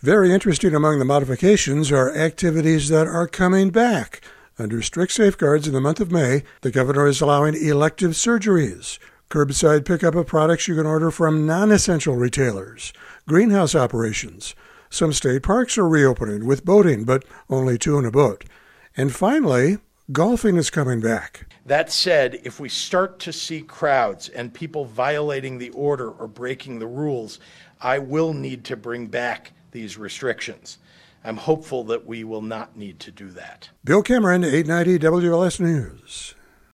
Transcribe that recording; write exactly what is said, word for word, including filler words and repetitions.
Very interesting among the modifications are activities that are coming back. Under strict safeguards in the month of May, the governor is allowing elective surgeries, curbside pickup of products you can order from non-essential retailers, greenhouse operations. Some state parks are reopening with boating, but only two in a boat. And finally, golfing is coming back. That said, if we start to see crowds and people violating the order or breaking the rules, I will need to bring back these restrictions. I'm hopeful that we will not need to do that. Bill Cameron, eight ninety W L S News.